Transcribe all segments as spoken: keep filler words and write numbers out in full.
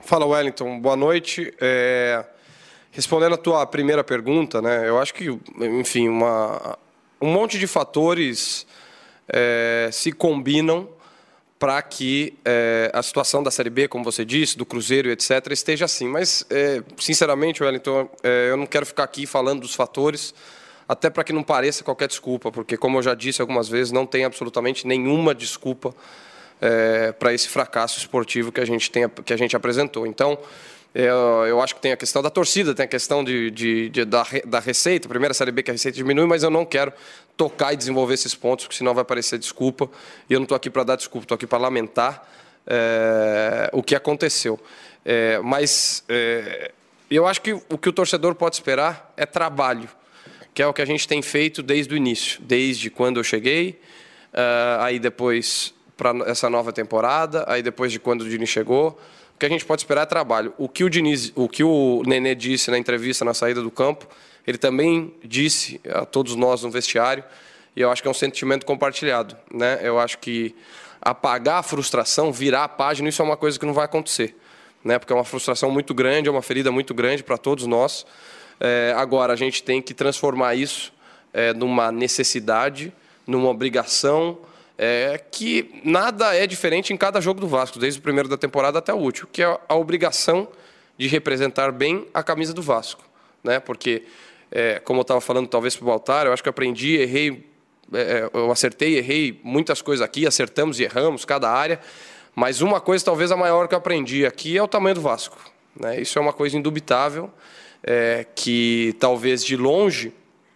Fala, Wellington. Boa noite. É, respondendo a tua primeira pergunta, né, eu acho que, enfim, uma, um monte de fatores é, se combinam para que é, a situação da Série B, como você disse, do Cruzeiro, etcétera, esteja assim. Mas, é, sinceramente, Wellington, é, eu não quero ficar aqui falando dos fatores, até para que não pareça qualquer desculpa, porque, como eu já disse algumas vezes, não tem absolutamente nenhuma desculpa É, para esse fracasso esportivo que a gente, tem, que a gente apresentou. Então, eu, eu acho que tem a questão da torcida, tem a questão de, de, de, da, da receita, a primeira Série B que a receita diminui, mas eu não quero tocar e desenvolver esses pontos, porque senão vai parecer desculpa, e eu não estou aqui para dar desculpa, estou aqui para lamentar é, o que aconteceu. É, mas é, eu acho que o que o torcedor pode esperar é trabalho, que é o que a gente tem feito desde o início, desde quando eu cheguei, uh, aí depois para essa nova temporada, aí depois de quando o Diniz chegou, o que a gente pode esperar é trabalho. O que o Diniz, o que o Nenê disse na entrevista na saída do campo, ele também disse a todos nós no vestiário, e eu acho que é um sentimento compartilhado, né? Eu acho que apagar a frustração, virar a página, isso é uma coisa que não vai acontecer, né? Porque é uma frustração muito grande, é uma ferida muito grande para todos nós. É, agora, a gente tem que transformar isso é, numa necessidade, numa obrigação, É, que nada é diferente em cada jogo do Vasco, desde o primeiro da temporada até o último, que é a obrigação de representar bem a camisa do Vasco, né? Porque, é, como eu estava falando talvez para o Baltar, eu acho que eu aprendi, errei, é, eu acertei, errei muitas coisas aqui, acertamos e erramos cada área, mas uma coisa talvez a maior que eu aprendi aqui é o tamanho do Vasco, né? Isso é uma coisa indubitável, é, que talvez de longe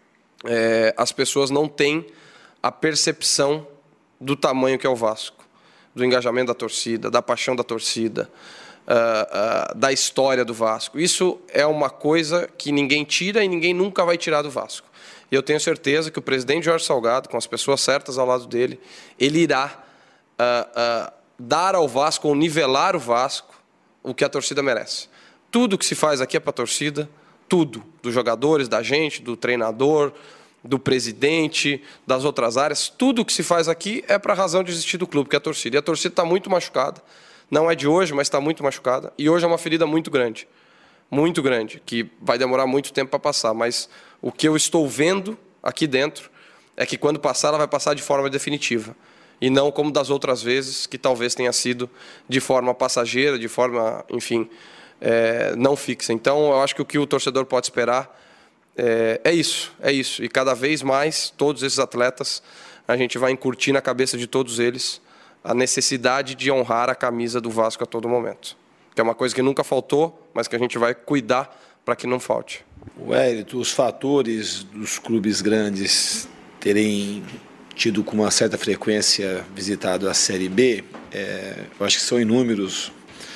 é, as pessoas não têm a percepção do tamanho que é o Vasco, do engajamento da torcida, da paixão da torcida, uh, uh, da história do Vasco. Isso é uma coisa que ninguém tira e ninguém nunca vai tirar do Vasco. E eu tenho certeza que o presidente Jorge Salgado, com as pessoas certas ao lado dele, ele irá uh, uh, dar ao Vasco, ou nivelar o Vasco, o que a torcida merece. Tudo que se faz aqui é para a torcida, tudo, dos jogadores, da gente, do treinador, do presidente, das outras áreas, tudo o que se faz aqui é para a razão de existir do clube, que é a torcida. E a torcida está muito machucada, não é de hoje, mas está muito machucada, e hoje é uma ferida muito grande, muito grande, que vai demorar muito tempo para passar, mas o que eu estou vendo aqui dentro é que quando passar, ela vai passar de forma definitiva, e não como das outras vezes, que talvez tenha sido de forma passageira, de forma, enfim, é, não fixa. Então, eu acho que o que o torcedor pode esperar É, é isso, é isso. E cada vez mais, todos esses atletas, a gente vai incutir na cabeça de todos eles a necessidade de honrar a camisa do Vasco a todo momento. Que é uma coisa que nunca faltou, mas que a gente vai cuidar para que não falte. Wellington, os fatores dos clubes grandes terem tido com uma certa frequência visitado a Série B, é, eu acho que são inúmeros.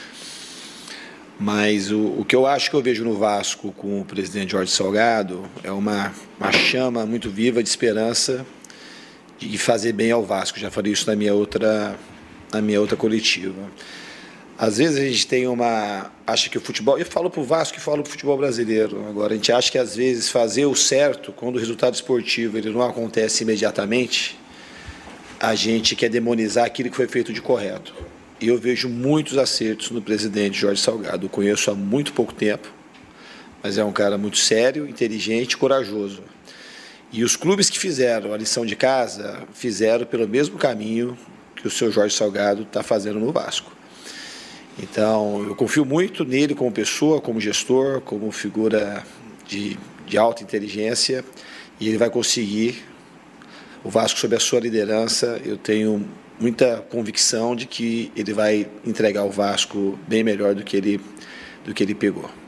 Mas o, o que eu acho que eu vejo no Vasco com o presidente Jorge Salgado é uma, uma chama muito viva de esperança de fazer bem ao Vasco. Já falei isso na minha outra, na minha outra coletiva. Às vezes a gente tem uma... acha que o futebol... Eu falo para o Vasco e falo para o futebol brasileiro. Agora, a gente acha que às vezes fazer o certo, quando o resultado esportivo ele não acontece imediatamente, a gente quer demonizar aquilo que foi feito de correto. E eu vejo muitos acertos no presidente Jorge Salgado. Eu conheço há muito pouco tempo, mas é um cara muito sério, inteligente e corajoso. E os clubes que fizeram a lição de casa, fizeram pelo mesmo caminho que o seu Jorge Salgado está fazendo no Vasco. Então, eu confio muito nele como pessoa, como gestor, como figura de, de alta inteligência, e ele vai conseguir. O Vasco, sob a sua liderança, eu tenho muita convicção de que ele vai entregar o Vasco bem melhor do que ele, do que ele pegou.